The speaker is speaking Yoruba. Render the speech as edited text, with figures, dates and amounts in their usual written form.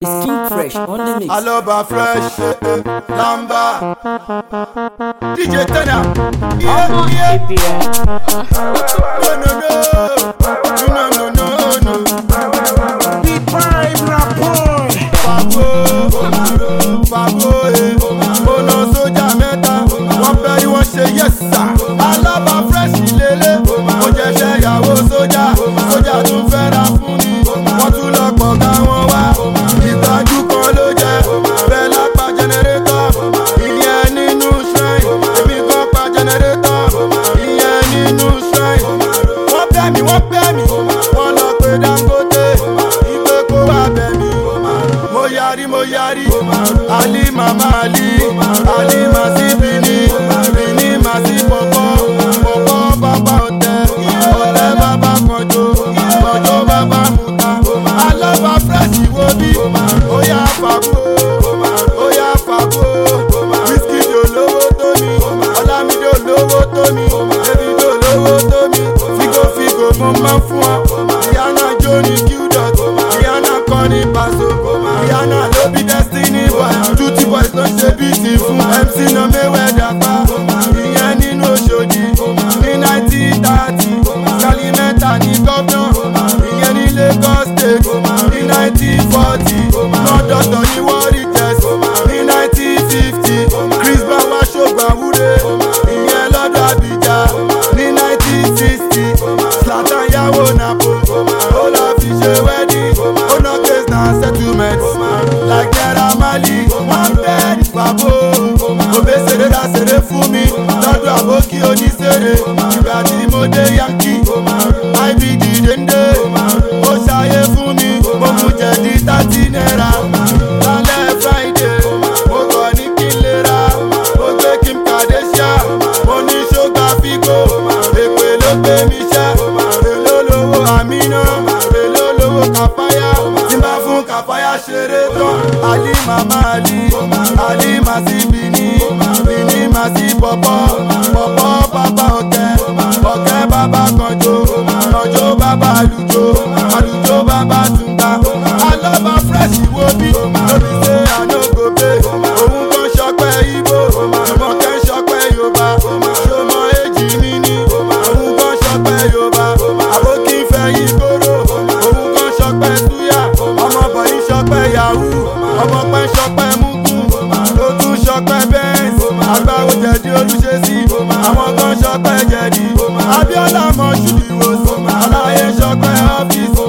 It's King Fresh on the mix. Aloba Fresh, Lamba, DJ Tena, yeah. No. Big Prime Rapport. Babo, Ono Soja Meta, one pay you want say yes sir. Aloba Fresh lele, ó jẹ́ ṣe ìyàwó sójà, sójà tún fẹ́ ra fún ni, wọ́n tún lọ pọ̀ ká wọn wá. Ìtajú kan ló jẹ́, bẹ́ẹ̀ lápá jẹnẹrétọ̀, ìyẹn nínú shrine, èmi kan pa jẹnẹrétọ̀, ìyẹn nínú shrine. Wọ́n bẹ̀ mí, wọ́n lọ pé Dangote, ìpè kó wá bẹ̀ mí. Mo yari, Ali mama Ali masi Bini masi pọ̀pọ̀ bàbá ọ̀tẹ̀ bàbá kọjọ bàbá muta. Aloba Fresh wo bí, ó yá fàgbó, Wizkid olówó tó mi, Ọlámídé olówó tó mi, Davido olówó tó mi, Figo mo máa fún ọ, Rihanna Johnny Qdot, Rihanna Connie Paso, Rihanna ló bí Destiny Boy, Tutti Boys ló ṣe bíìtì fún MC náà Mayweather pa, ìyẹn nínú Òṣòdì ní 1930, Calimenta ní gómìnà, ìyẹn ní Lagos State ní 1940, lọ́dọ̀tọ̀ ní Warri Jess ní 1950, Chris Brown wá ṣògbà wúre, ìyẹn lọ́dọ̀ Abidjan ní 1960, Zlatan yàwó Napo, ó lọ fi ṣe wedding, ó ná case na settlement, like Naira Marley, one bed babo, òbésèré ra ṣeré fún mi, lọ́dọ̀ àbókí oníṣèré, ìgbà tí mo dé Yankee, IBD dende, ó ṣayé fún mi, mo mú jẹ̀dí 30 naira, lálẹ́ Friday, mo kọ̀ ní kí n lè ra, mo gbé Kim Kardashian, mo ní ṣógbà Figo, èpè ló gbé mi ṣẹ́, èló lówó Amina, èló lówó Kàfáyà, tí bá fún Kàfáyà ṣeré tán, Ali mama Ali masi Bini masi pọ̀pọ̀ bàbá ọ̀kẹ́ bàbá kànjó bàbá àlùjó bàbá tùǹgbà. Aloba Fresh wo bí, lóbi ṣe ànógòbè, òun kan ṣọpẹ́ Ìgbò, Jùmọ̀kẹ́ ṣọpẹ́ Yorùbá, ṣọmọ èjì mi ní, òun kan ṣọpẹ́ Yorùbá, àbókí fẹ́ ìgboro, òun kan ṣọpẹ́ Súyà, ọmọ bọ̀yì ṣọpẹ́ Yahoo, ọmọ pẹ́ ṣọpẹ́ Mugun, ó tún ṣọpẹ́ Benz, àgbáwo jẹ̀dí Olúṣesí, àwọn kan ṣọpẹ́ jẹ̀dí, Abíọ́lá Mọ̀ṣúdì wò, aláyé ṣọpẹ́ ọ́fíìsì,